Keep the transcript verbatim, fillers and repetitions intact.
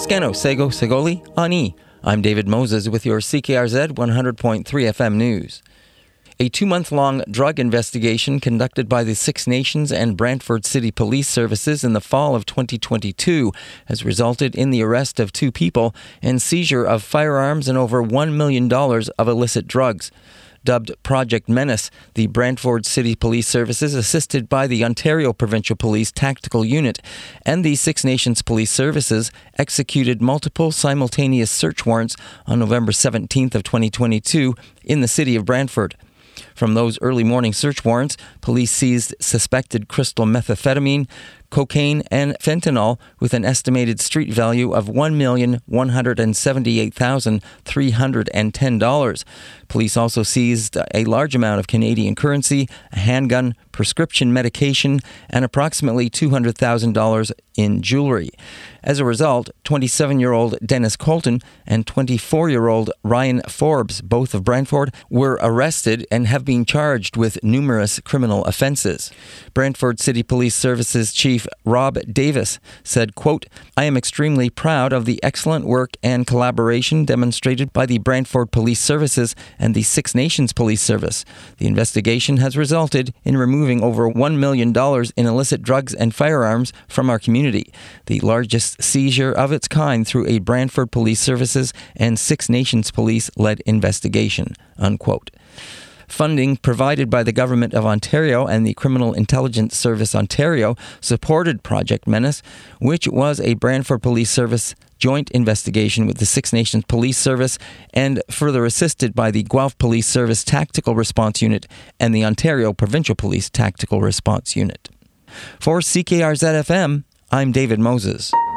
Scano, Sego, Segoli, Ani. I'm David Moses with your C K R Z one hundred point three F M news. A two-month-long drug investigation conducted by the Six Nations and Brantford City Police Services in the fall of twenty twenty-two has resulted in the arrest of two people and seizure of firearms and over one million dollars of illicit drugs. Dubbed Project Menace, the Brantford City Police Services, assisted by the Ontario Provincial Police Tactical Unit and the Six Nations Police Services, executed multiple simultaneous search warrants on November seventeenth of twenty twenty-two in the city of Brantford. From those early morning search warrants, police seized suspected crystal methamphetamine, cocaine, and fentanyl with an estimated street value of one million one hundred seventy-eight thousand three hundred ten dollars. Police also seized a large amount of Canadian currency, a handgun, prescription medication, and approximately two hundred thousand dollars in jewelry. As a result, twenty-seven-year-old Dennis Colton and twenty-four-year-old Ryan Forbes, both of Brantford, were arrested and have been charged with numerous criminal offences. Brantford City Police Services Chief Rob Davis said, quote, "I am extremely proud of the excellent work and collaboration demonstrated by the Brantford Police Services and the Six Nations Police Service. The investigation has resulted in removing over one million dollars in illicit drugs and firearms from our community, the largest seizure of its kind through a Brantford Police Services and Six Nations Police-led investigation," unquote. Funding provided by the Government of Ontario and the Criminal Intelligence Service Ontario supported Project Menace, which was a Brantford Police Service joint investigation with the Six Nations Police Service and further assisted by the Guelph Police Service Tactical Response Unit and the Ontario Provincial Police Tactical Response Unit. For C K R Z F M, I'm David Moses.